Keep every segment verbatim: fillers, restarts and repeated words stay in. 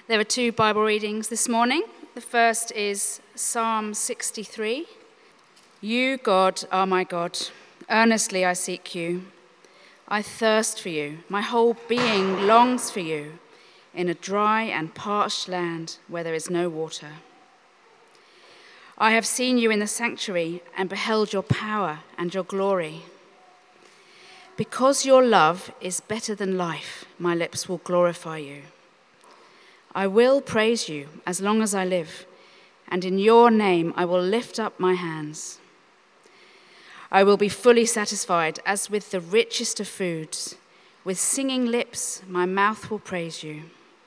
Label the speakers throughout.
Speaker 1: There are two Bible readings this morning. The first is Psalm sixty-three. You, God, are my God. Earnestly I seek you. I thirst for you. My whole being longs for you in a dry and parched land where there is no water. I have seen you in the sanctuary and beheld your power and your glory. Because your love is better than life, my lips will glorify you. I will praise you as long as I live, and in your name I will lift up my hands. I will be fully satisfied as with the richest of foods. With singing lips, my mouth will praise you.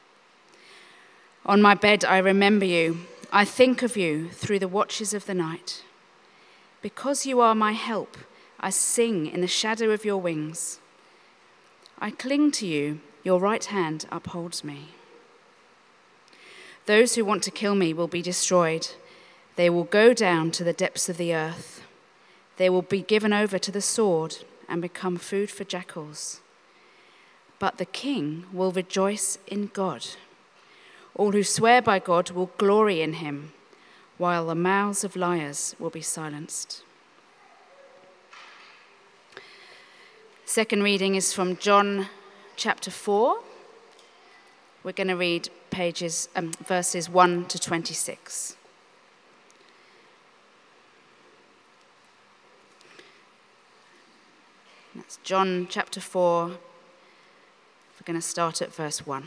Speaker 1: On my bed I remember you. I think of you through the watches of the night. Because you are my help, I sing in the shadow of your wings. I cling to you, your right hand upholds me. Those who want to kill me will be destroyed. They will go down to the depths of the earth. They will be given over to the sword and become food for jackals. But the king will rejoice in God. All who swear by God will glory in him, while the mouths of liars will be silenced. Second reading is from John chapter four. We're going to read pages, um, verses one to twenty-six. That's John chapter four. We're going to start at verse one.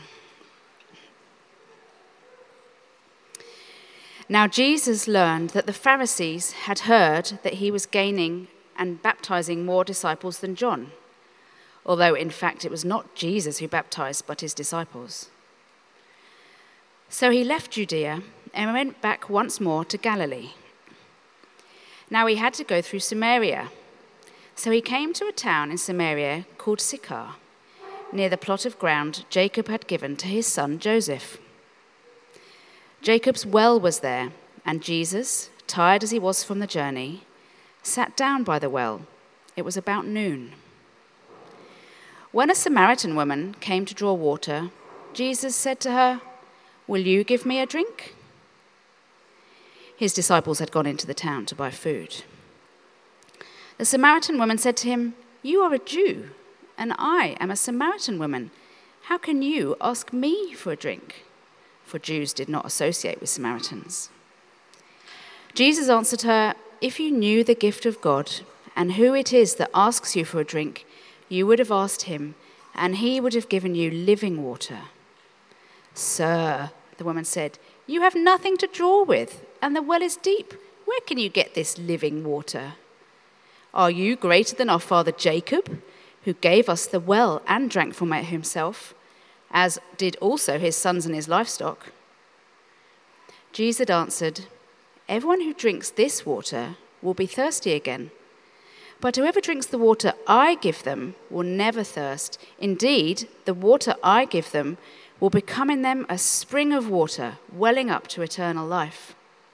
Speaker 1: Now Jesus learned that the Pharisees had heard that he was gaining and baptizing more disciples than John, although in fact it was not Jesus who baptized, but his disciples. So he left Judea and went back once more to Galilee. Now he had to go through Samaria. So he came to a town in Samaria called Sychar, near the plot of ground Jacob had given to his son Joseph. Jacob's well was there, and Jesus, tired as he was from the journey, sat down by the well. It was about noon. When a Samaritan woman came to draw water, Jesus said to her, "Will you give me a drink?" His disciples had gone into the town to buy food. The Samaritan woman said to him, "You are a Jew, and I am a Samaritan woman. How can you ask me for a drink?" For Jews did not associate with Samaritans. Jesus answered her, "If you knew the gift of God and who it is that asks you for a drink, you would have asked him, and he would have given you living water." "Sir," the woman said, "you have nothing to draw with, and the well is deep. Where can you get this living water? Are you greater than our father Jacob, who gave us the well and drank from it himself, as did also his sons and his livestock?" Jesus answered, "Everyone who drinks this water will be thirsty again. But whoever drinks the water I give them will never thirst. Indeed, the water I give them will become in them a spring of water welling up to eternal life."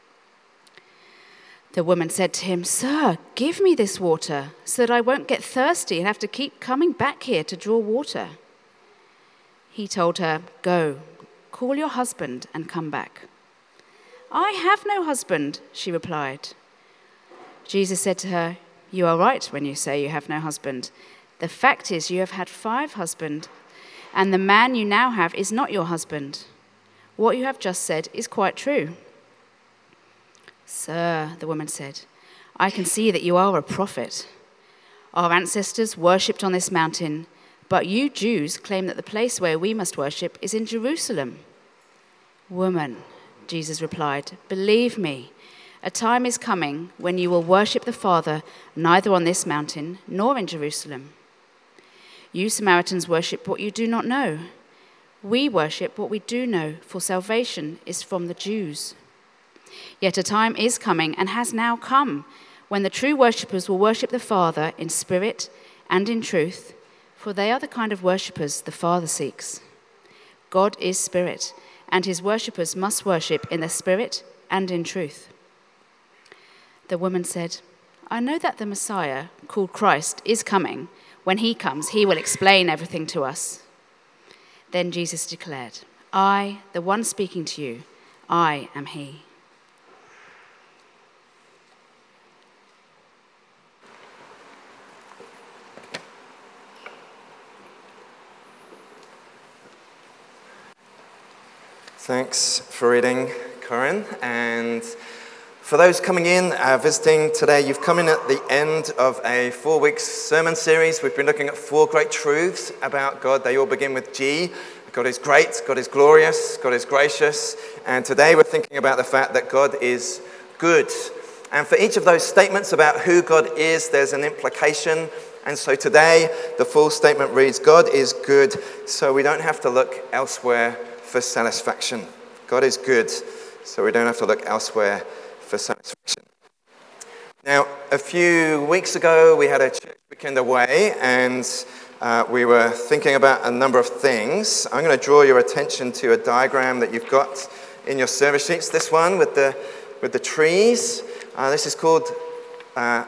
Speaker 1: The woman said to him, "Sir, give me this water so that I won't get thirsty and have to keep coming back here to draw water." He told her, "Go, call your husband and come back." "I have no husband," she replied. Jesus said to her, "You are right when you say you have no husband. The fact is you have had five husbands, and the man you now have is not your husband. What you have just said is quite true." "Sir," the woman said, "I can see that you are a prophet. Our ancestors worshipped on this mountain, but you Jews claim that the place where we must worship is in Jerusalem." "Woman," Jesus replied, "believe me, a time is coming when you will worship the Father neither on this mountain nor in Jerusalem. You Samaritans worship what you do not know. We worship what we do know, for salvation is from the Jews. Yet a time is coming and has now come when the true worshippers will worship the Father in spirit and in truth, for they are the kind of worshippers the Father seeks. God is spirit, and his worshippers must worship in the spirit and in truth." The woman said, "I know that the Messiah, called Christ, is coming. When he comes, he will explain everything to us." Then Jesus declared, I, the one speaking to you, I am he.
Speaker 2: Thanks for reading, Corinne. And for those coming in, uh, visiting today, you've come in at the end of a four-week sermon series. We've been looking at four great truths about God. They all begin with G. God is great, God is glorious, God is gracious. And today we're thinking about the fact that God is good. And for each of those statements about who God is, there's an implication. And so today, the full statement reads, God is good, so we don't have to look elsewhere for satisfaction. God is good, so we don't have to look elsewhere for satisfaction. Now, a few weeks ago, we had a church weekend away, and uh, we were thinking about a number of things. I'm going to draw your attention to a diagram that you've got in your service sheets. This one with the with the trees. Uh, this is called, uh,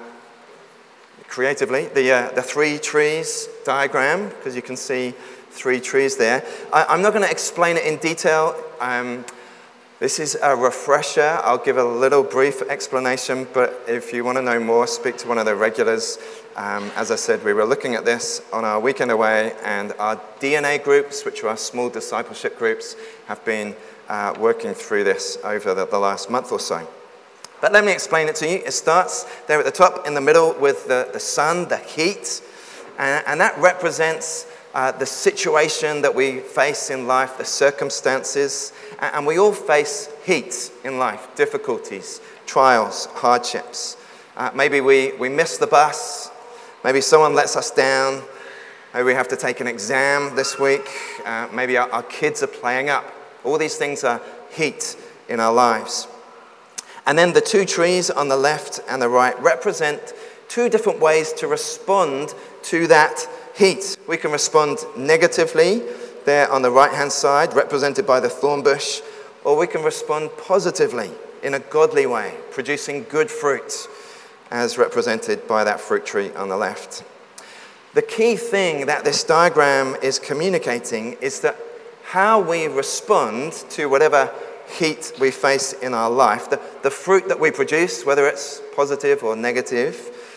Speaker 2: creatively, the uh, the three trees diagram, because you can see three trees there. I, I'm not going to explain it in detail. Um, this is a refresher. I'll give a little brief explanation, but if you want to know more, speak to one of the regulars. Um, as I said, we were looking at this on our weekend away, and our D N A groups, which are our small discipleship groups, have been uh, working through this over the, the last month or so. But let me explain it to you. It starts there at the top in the middle with the, the sun, the heat, and, and that represents Uh, the situation that we face in life, the circumstances, and we all face heat in life, difficulties, trials, hardships. Uh, maybe we, we miss the bus, maybe someone lets us down, maybe we have to take an exam this week, uh, maybe our, our kids are playing up. All these things are heat in our lives. And then the two trees on the left and the right represent two different ways to respond to that heat. We can respond negatively there on the right-hand side, represented by the thorn bush, or we can respond positively in a godly way, producing good fruit, as represented by that fruit tree on the left. The key thing that this diagram is communicating is that how we respond to whatever heat we face in our life, the, the fruit that we produce, whether it's positive or negative,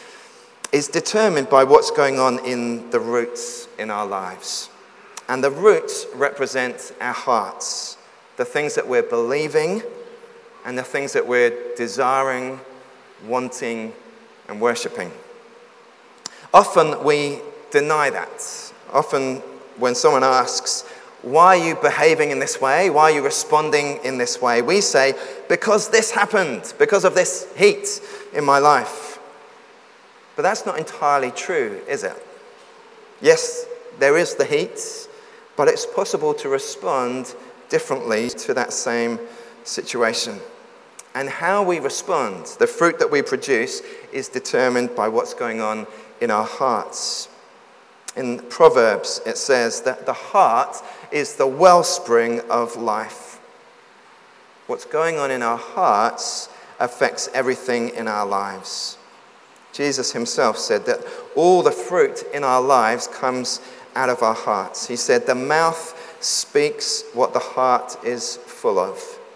Speaker 2: is determined by what's going on in the roots in our lives. And the roots represent our hearts, the things that we're believing and the things that we're desiring, wanting, and worshipping. Often we deny that. Often when someone asks, why are you behaving in this way? Why are you responding in this way? We say, because this happened, because of this heat in my life. But that's not entirely true, is it? Yes, there is the heat, but it's possible to respond differently to that same situation. And how we respond, the fruit that we produce, is determined by what's going on in our hearts. In Proverbs, it says that the heart is the wellspring of life. What's going on in our hearts affects everything in our lives. Jesus himself said that all the fruit in our lives comes out of our hearts. He said the mouth speaks what the heart is full of.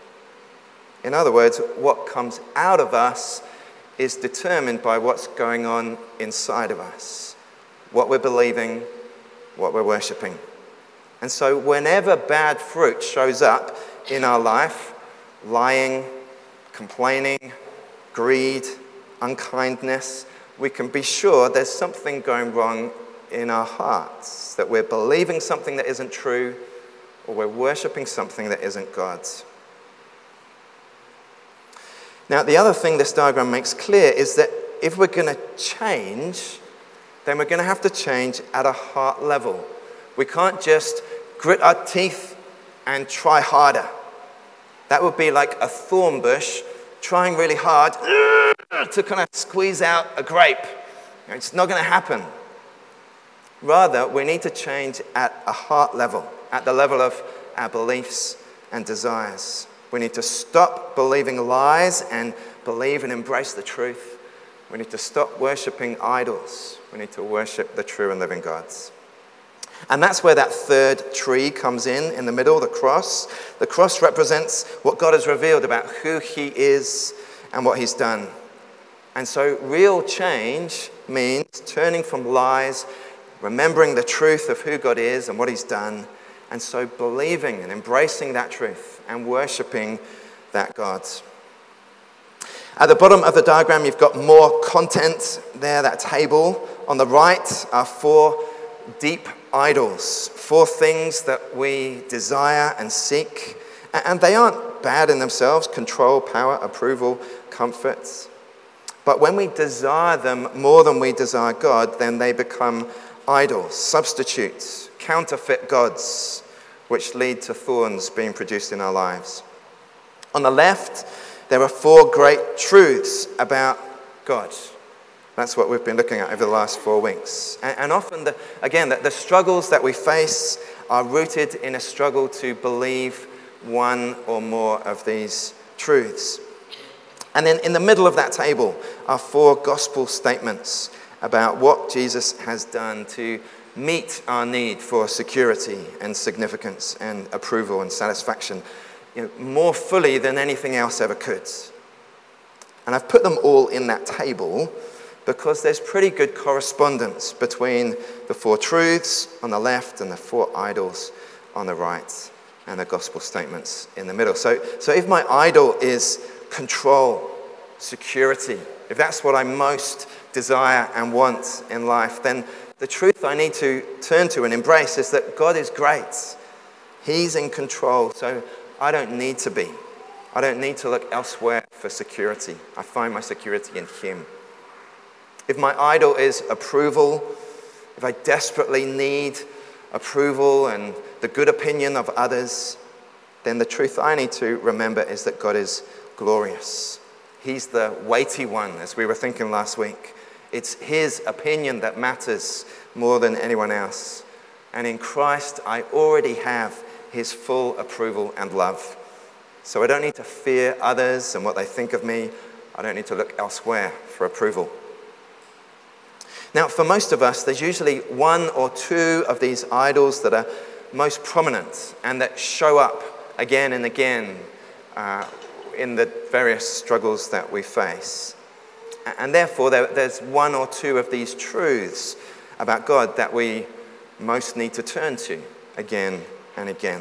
Speaker 2: In other words, what comes out of us is determined by what's going on inside of us, what we're believing, what we're worshipping. And so whenever bad fruit shows up in our life, lying, complaining, greed, unkindness, we can be sure there's something going wrong in our hearts, that we're believing something that isn't true, or we're worshipping something that isn't God's. Now, the other thing this diagram makes clear is that if we're going to change, then we're going to have to change at a heart level. We can't just grit our teeth and try harder. That would be like a thorn bush trying really hard to kind of squeeze out a grape. It's not going to happen. Rather, we need to change at a heart level, at the level of our beliefs and desires. We need to stop believing lies and believe and embrace the truth. We need to stop worshipping idols. We need to worship the true and living gods. And that's where that third tree comes in, in the middle, the cross. The cross represents what God has revealed about who he is and what he's done. And so real change means turning from lies, remembering the truth of who God is and what he's done, and so believing and embracing that truth and worshipping that God. At the bottom of the diagram, you've got more content there, that table. On the right are four deep idols, four things that we desire and seek. And they aren't bad in themselves: control, power, approval, comfort. But when we desire them more than we desire God, then they become idols, substitutes, counterfeit gods, which lead to thorns being produced in our lives. On the left, there are four great truths about God. That's what we've been looking at over the last four weeks. And, and often, the, again, the, the struggles that we face are rooted in a struggle to believe one or more of these truths. And then in the middle of that table are four gospel statements about what Jesus has done to meet our need for security and significance and approval and satisfaction, you know, more fully than anything else ever could. And I've put them all in that table because there's pretty good correspondence between the four truths on the left and the four idols on the right, and the gospel statements in the middle. So, so if my idol is control, security, if that's what I most desire and want in life, then the truth I need to turn to and embrace is that God is great. He's in control, so I don't need to be. I don't need to look elsewhere for security. I find my security in him. If my idol is approval, if I desperately need approval and the good opinion of others, then the truth I need to remember is that God is glorious. He's the weighty one, as we were thinking last week. It's his opinion that matters more than anyone else. And in Christ, I already have his full approval and love. So I don't need to fear others and what they think of me. I don't need to look elsewhere for approval. Now, for most of us, there's usually one or two of these idols that are most prominent and that show up again and again uh, in the various struggles that we face. And therefore, there, there's one or two of these truths about God that we most need to turn to again and again.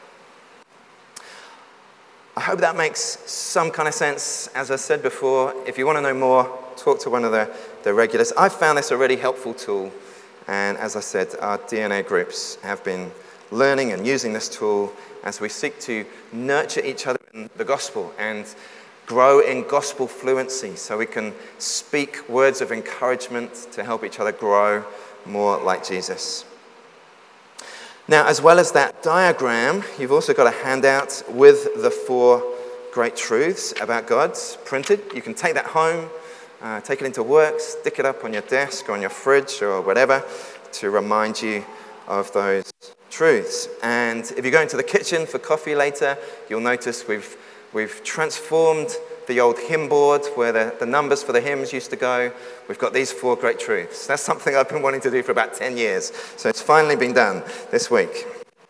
Speaker 2: I hope that makes some kind of sense. As I said before, if you want to know more, talk to one of the, the regulars. I've found this a really helpful tool. And as I said, our D N A groups have been learning and using this tool as we seek to nurture each other in the gospel and grow in gospel fluency so we can speak words of encouragement to help each other grow more like Jesus. Now, as well as that diagram, you've also got a handout with the four great truths about God printed. You can take that home, uh, take it into work, stick it up on your desk or on your fridge or whatever to remind you of those truths. And if you go into the kitchen for coffee later, you'll notice we've we've transformed the old hymn board where the, the numbers for the hymns used to go. We've got these four great truths. That's something I've been wanting to do for about ten years. So it's finally been done this week.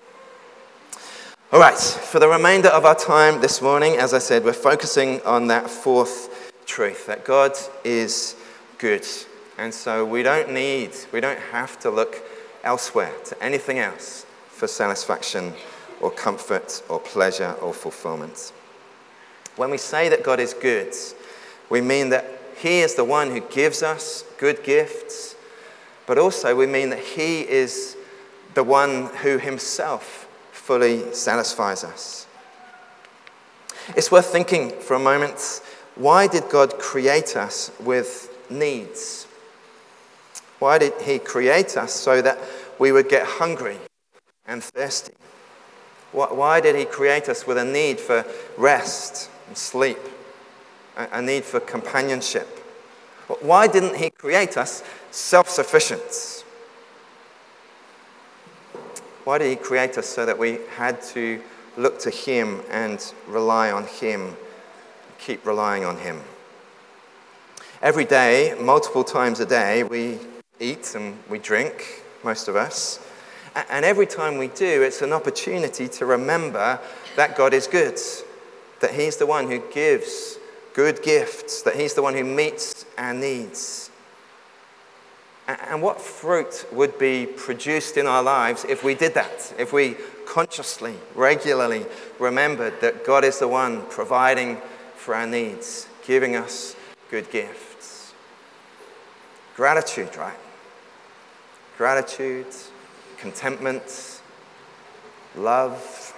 Speaker 2: All right, for the remainder of our time this morning, as I said, we're focusing on that fourth truth, that God is good. And so we don't need, we don't have to look elsewhere to anything else for satisfaction or comfort or pleasure or fulfillment. When we say that God is good, we mean that he is the one who gives us good gifts, but also we mean that he is the one who himself fully satisfies us. It's worth thinking for a moment, why did God create us with needs? Why did he create us so that we would get hungry and thirsty? Why did he create us with a need for rest and sleep, a need for companionship? Why didn't he create us self-sufficient? Why did he create us so that we had to look to him and rely on him, keep relying on him? Every day, multiple times a day, we eat and we drink, most of us. And every time we do, it's an opportunity to remember that God is good, that he's the one who gives good gifts, that he's the one who meets our needs. And what fruit would be produced in our lives if we did that, if we consciously, regularly remembered that God is the one providing for our needs, giving us good gifts. Gratitude, right? Gratitude, contentment, love.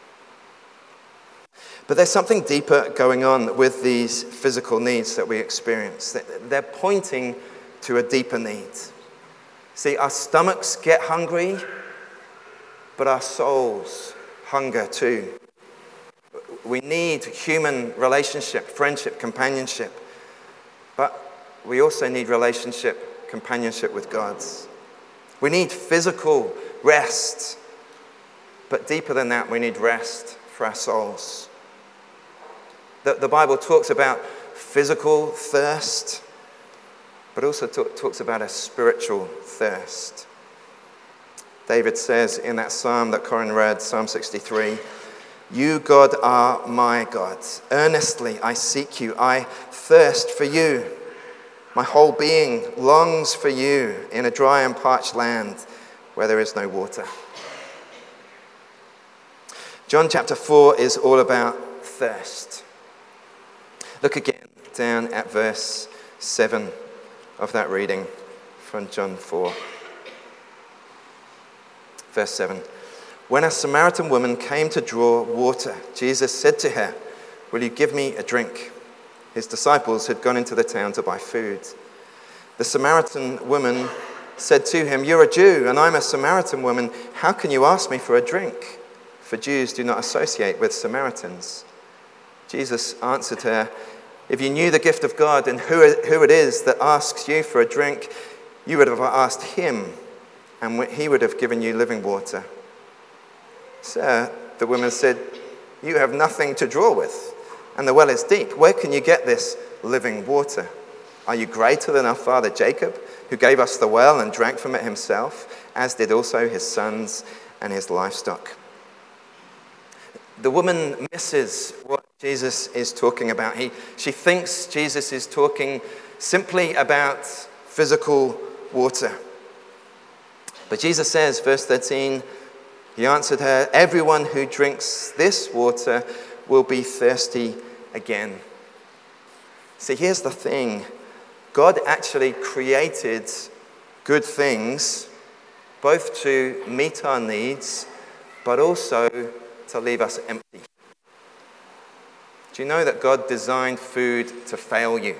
Speaker 2: But there's something deeper going on with these physical needs that we experience. They're pointing to a deeper need. See, our stomachs get hungry, but our souls hunger too. We need human relationship, friendship, companionship, but we also need relationship, companionship with God. We need physical rest, but deeper than that, we need rest for our souls. The, the Bible talks about physical thirst, but also talk, talks about a spiritual thirst. David says in that psalm that Corinne read, Psalm sixty-three, "You, God, are my God. Earnestly I seek you. I thirst for you. My whole being longs for you in a dry and parched land where there is no water." John chapter four is all about thirst. Look again down at verse seven of that reading from John four. Verse seven. "When a Samaritan woman came to draw water, Jesus said to her, 'Will you give me a drink?' His disciples had gone into the town to buy food. The Samaritan woman said to him, 'You're a Jew, and I'm a Samaritan woman. How can you ask me for a drink?' For Jews do not associate with Samaritans." Jesus answered her, "If you knew the gift of God and who it is that asks you for a drink, you would have asked him, and he would have given you living water." "Sir," the woman said, "you have nothing to draw with, and the well is deep. Where can you get this living water? Are you greater than our father Jacob, who gave us the well and drank from it himself, as did also his sons and his livestock?" The woman misses what Jesus is talking about. He, she thinks Jesus is talking simply about physical water. But Jesus says, verse thirteen, he answered her, "Everyone who drinks this water will be thirsty again." See, here's the thing. God actually created good things, both to meet our needs, but also to leave us empty. Do you know that God designed food to fail you?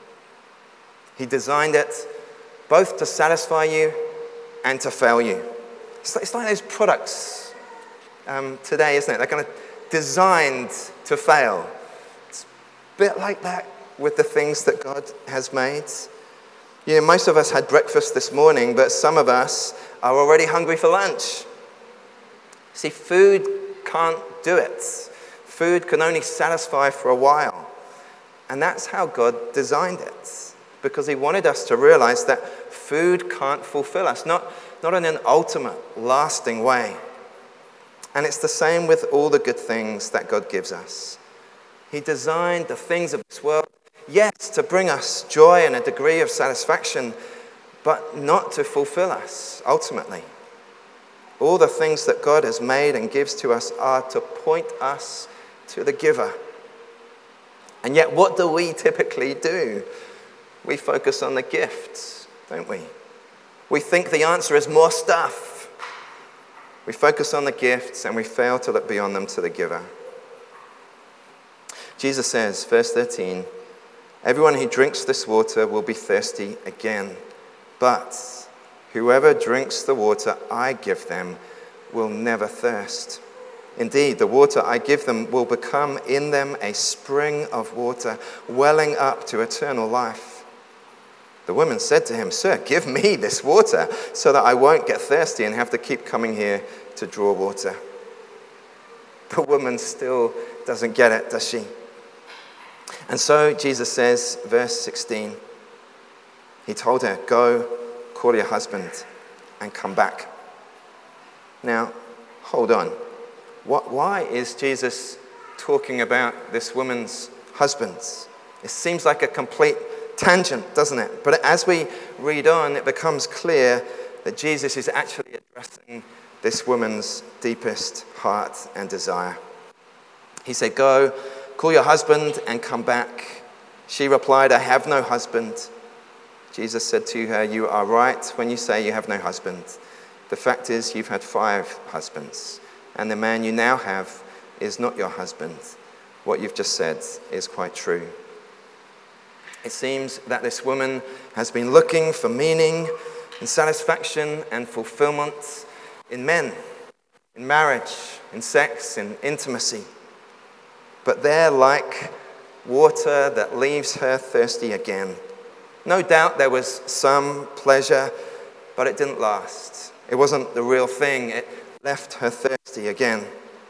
Speaker 2: He designed it both to satisfy you and to fail you. It's like, it's like those products um, today, isn't it? They're kind of designed to fail. It's a bit like that with the things that God has made. You know, most of us had breakfast this morning, but some of us are already hungry for lunch. See, food can't do it. Food can only satisfy for a while. And that's how God designed it, because he wanted us to realize that food can't fulfill us, not, not in an ultimate, lasting way. And it's the same with all the good things that God gives us. He designed the things of this world, yes, to bring us joy and a degree of satisfaction, but not to fulfill us ultimately. All the things that God has made and gives to us are to point us to the giver. And yet, what do we typically do? We focus on the gifts, don't we? We think the answer is more stuff. We focus on the gifts and we fail to look beyond them to the giver. Jesus says, verse thirteen, "Everyone who drinks this water will be thirsty again, but whoever drinks the water I give them will never thirst. Indeed, the water I give them will become in them a spring of water, welling up to eternal life." The woman said to him, "Sir, give me this water so that I won't get thirsty and have to keep coming here to draw water." The woman still doesn't get it, does she? And so Jesus says, verse sixteen, he told her, "Go, call your husband and come back." Now, hold on. What, why is Jesus talking about this woman's husbands? It seems like a complete tangent, doesn't it? But as we read on, it becomes clear that Jesus is actually addressing this woman's deepest heart and desire. He said, "Go, call your husband and come back." She replied, "I have no husband." Jesus said to her, "You are right when you say you have no husband. The fact is, you've had five husbands, and the man you now have is not your husband. What you've just said is quite true." It seems that this woman has been looking for meaning and satisfaction and fulfillment in men, in marriage, in sex, in intimacy. But they're like water that leaves her thirsty again. No doubt there was some pleasure, but it didn't last. It wasn't the real thing. It left her thirsty again.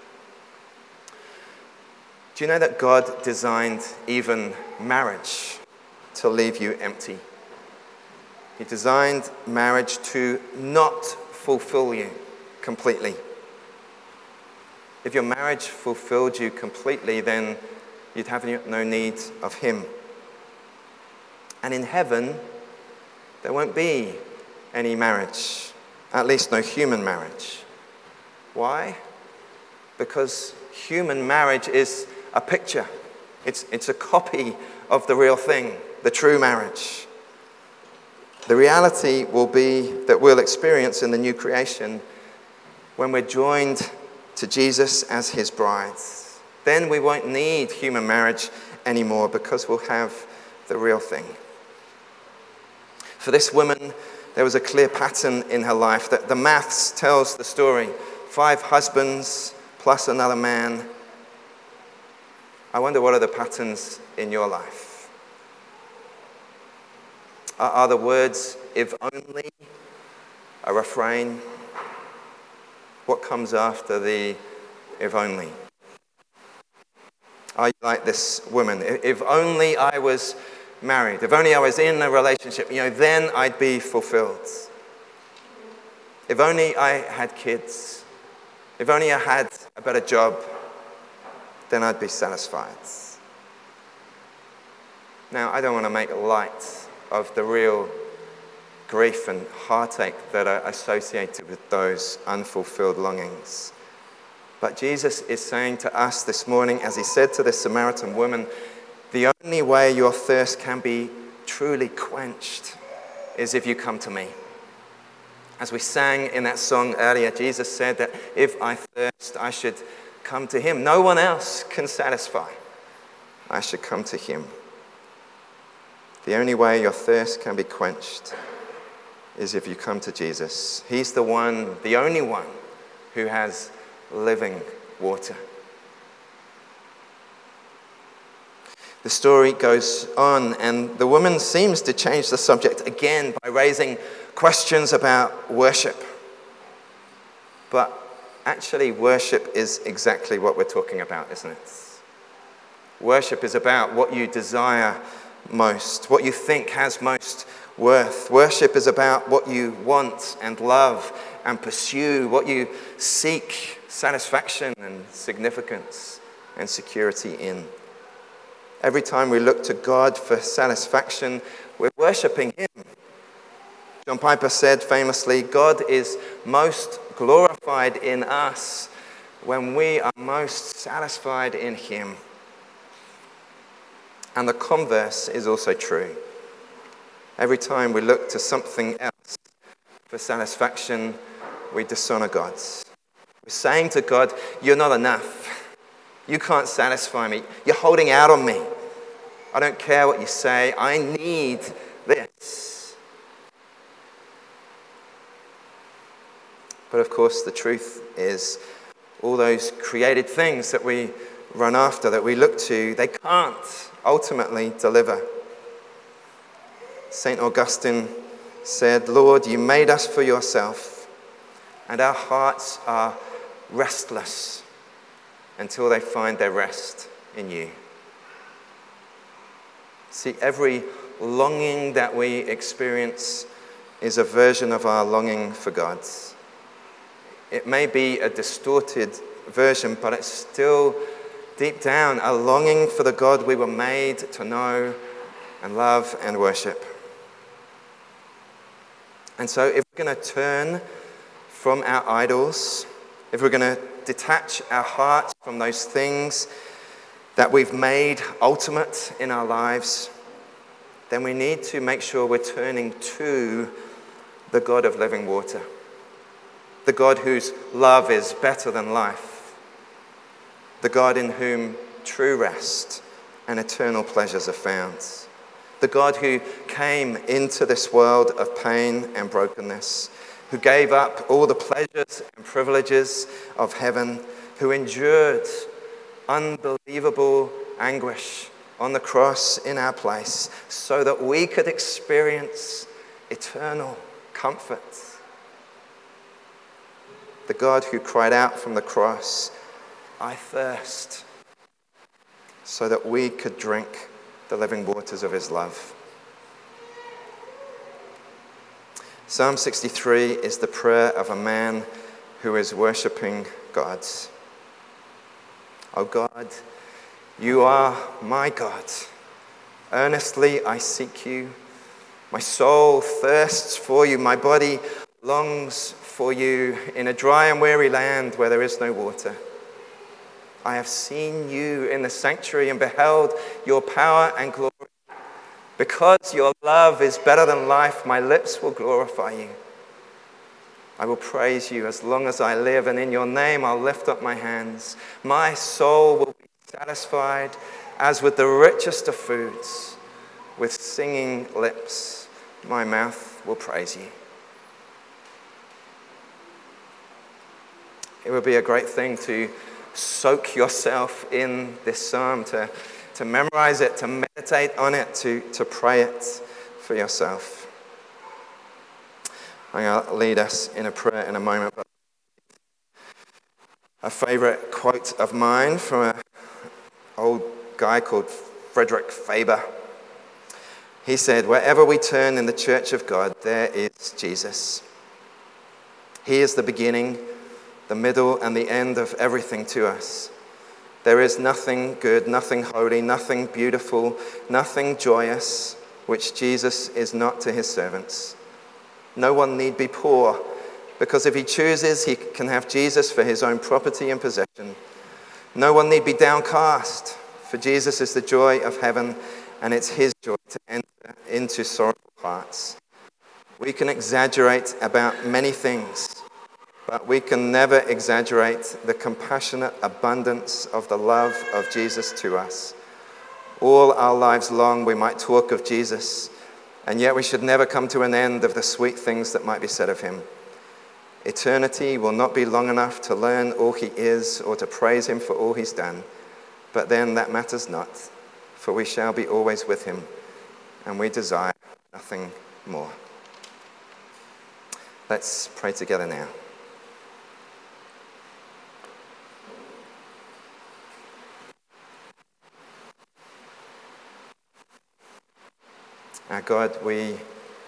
Speaker 2: Do you know that God designed even marriage to leave you empty? He designed marriage to not fulfill you completely. If your marriage fulfilled you completely, then you'd have no need of him. And in heaven, there won't be any marriage, at least no human marriage. Why? Because human marriage is a picture. It's, it's a copy of the real thing, the true marriage. The reality will be that we'll experience in the new creation when we're joined to Jesus as his bride. Then we won't need human marriage anymore because we'll have the real thing. For this woman, there was a clear pattern in her life. That the maths tells the story. Five husbands plus another man. I wonder, what are the patterns in your life? Are, are the words, "if only," a refrain? What comes after the "if only"? Are you like this woman? If only I was married, if only I was in a relationship, you know, then I'd be fulfilled. If only I had kids, if only I had a better job, then I'd be satisfied. Now, I don't want to make light of the real grief and heartache that are associated with those unfulfilled longings. But Jesus is saying to us this morning, as he said to this Samaritan woman, the only way your thirst can be truly quenched is if you come to me. As we sang in that song earlier, Jesus said that if I thirst, I should come to him. No one else can satisfy. I should come to him. The only way your thirst can be quenched is if you come to Jesus. He's the one, the only one, who has living water. The story goes on, and the woman seems to change the subject again by raising questions about worship. But actually, worship is exactly what we're talking about, isn't it? Worship is about what you desire most, what you think has most worth. Worship is about what you want and love and pursue, what you seek satisfaction and significance and security in. Every time we look to God for satisfaction, we're worshipping him. John Piper said famously, God is most glorified in us when we are most satisfied in him. And the converse is also true. Every time we look to something else for satisfaction, we dishonor God. We're saying to God, you're not enough. You can't satisfy me. You're holding out on me. I don't care what you say. I need this. But of course, the truth is, all those created things that we run after, that we look to, they can't ultimately deliver. Saint Augustine said, Lord, you made us for yourself, and our hearts are restless until they find their rest in you. See, every longing that we experience is a version of our longing for God. It may be a distorted version, but it's still deep down a longing for the God we were made to know and love and worship. And so if we're going to turn from our idols, if we're going to detach our hearts from those things that we've made ultimate in our lives, then we need to make sure we're turning to the God of living water, the God whose love is better than life, the God in whom true rest and eternal pleasures are found, the God who came into this world of pain and brokenness, who gave up all the pleasures and privileges of heaven, who endured unbelievable anguish on the cross in our place so that we could experience eternal comfort. The God who cried out from the cross, "I thirst," so that we could drink the living waters of his love. Psalm sixty-three is the prayer of a man who is worshipping God. "O God, you are my God. Earnestly I seek you. My soul thirsts for you. My body longs for you in a dry and weary land where there is no water. I have seen you in the sanctuary and beheld your power and glory. Because your love is better than life, my lips will glorify you. I will praise you as long as I live, and in your name I'll lift up my hands. My soul will be satisfied as with the richest of foods. With singing lips, my mouth will praise you." It would be a great thing to soak yourself in this psalm, to, to memorize it, to meditate on it, to, to pray it for yourself. I'm going to lead us in a prayer in a moment. But a favorite quote of mine from an old guy called Frederick Faber. He said, "Wherever we turn in the church of God, there is Jesus. He is the beginning, the middle, and the end of everything to us. There is nothing good, nothing holy, nothing beautiful, nothing joyous, which Jesus is not to his servants. No one need be poor, because if he chooses, he can have Jesus for his own property and possession. No one need be downcast, for Jesus is the joy of heaven, and it's his joy to enter into sorrowful hearts. We can exaggerate about many things, but we can never exaggerate the compassionate abundance of the love of Jesus to us. All our lives long we might talk of Jesus, and yet we should never come to an end of the sweet things that might be said of him. Eternity will not be long enough to learn all he is or to praise him for all he's done, but then that matters not, for we shall be always with him, and we desire nothing more." Let's pray together now. Our God, we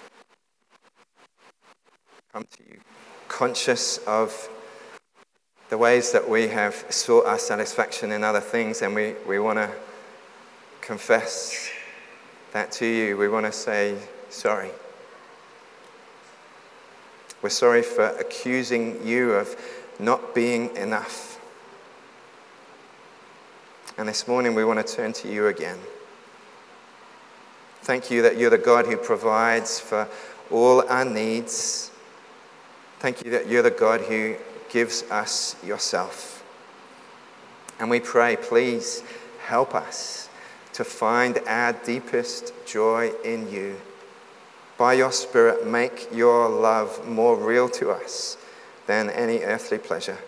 Speaker 2: come to you conscious of the ways that we have sought our satisfaction in other things, and we, we want to confess that to you. We want to say sorry. We're sorry for accusing you of not being enough. And this morning we want to turn to you again. Thank you that you're the God who provides for all our needs. Thank you that you're the God who gives us yourself. And we pray, please help us to find our deepest joy in you. By your Spirit, make your love more real to us than any earthly pleasure.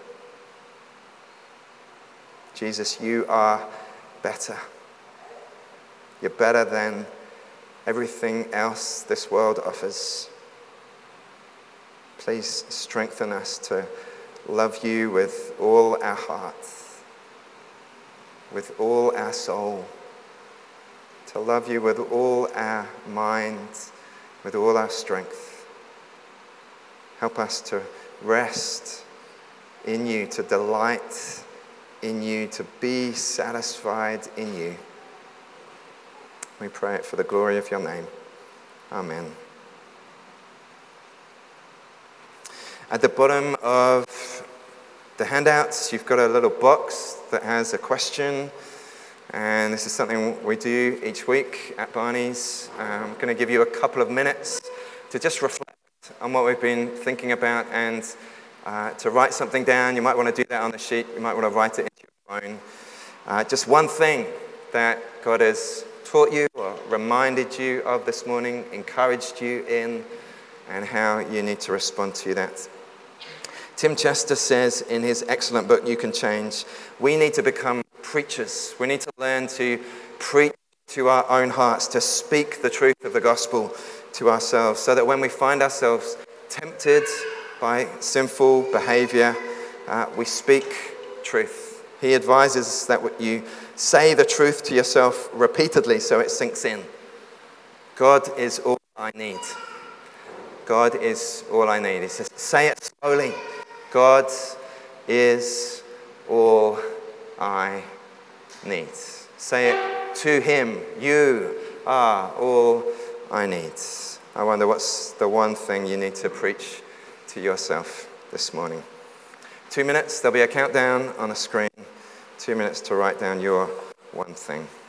Speaker 2: Jesus, you are better. You're better than everything else this world offers. Please strengthen us to love you with all our hearts, with all our soul, to love you with all our minds, with all our strength. Help us to rest in you, to delight in you, to be satisfied in you. We pray it for the glory of your name. Amen. At the bottom of the handouts, you've got a little box that has a question. And this is something we do each week at Barney's. I'm going to give you a couple of minutes to just reflect on what we've been thinking about and uh, to write something down. You might want to do that on the sheet. You might want to write it into your phone. Uh, just one thing that God has taught you or reminded you of this morning, encouraged you in, and how you need to respond to that. Tim Chester says in his excellent book, You Can Change, we need to become preachers. We need to learn to preach to our own hearts, to speak the truth of the gospel to ourselves, so that when we find ourselves tempted by sinful behavior, uh, we speak truth. He advises that you say the truth to yourself repeatedly so it sinks in. God is all I need. God is all I need. He says, say it slowly. God is all I need. Say it to him. You are all I need. I wonder what's the one thing you need to preach to yourself this morning. Two minutes, there'll be a countdown on a screen. Two minutes to write down your one thing.